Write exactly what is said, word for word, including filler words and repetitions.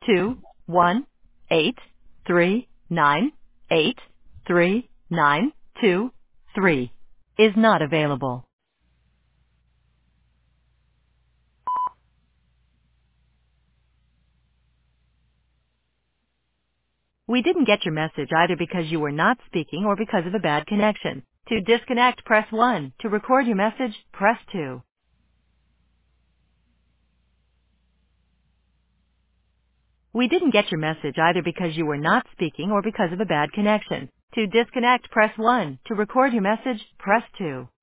two one eight three nine eight three nine two three is not available. We didn't get your message either because you were not speaking or because of a bad connection. To disconnect, press one. To record your message, press two. We didn't get your message either because you were not speaking or because of a bad connection. To disconnect, press one. To record your message, press two.